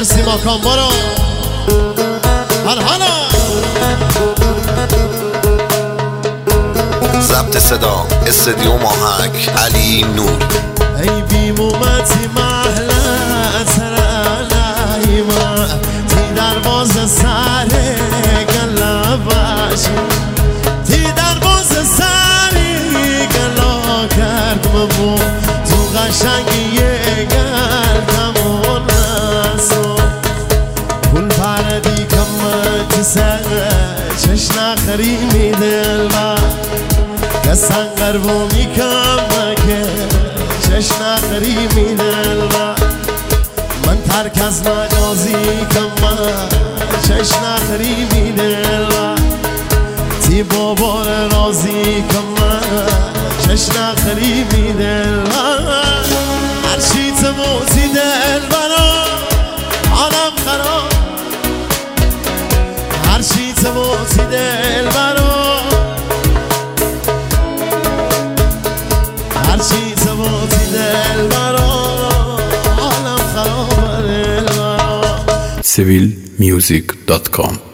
مرسی ماکان برو هرحالا. ضبط صدا استدیو ماهک علی نور. ای بیمومتی محله سرالای ما تی درواز سره گلباش تی درواز سری گلا کردم بو تو قشنگی گردم و نسو کل پردی کمت سره چشن خریمی دل با دستن قربو میکم که چشن خریمی دل با من ترک از مجازی کم چشن خریمی دل با تی بابار رازی کم چشن خریمی دل با هرچی تموتی دل برا حالم خراب هرچی تموتی دل برا هرچی تموتی دل برا حالم خراب دل برا civilmusic.com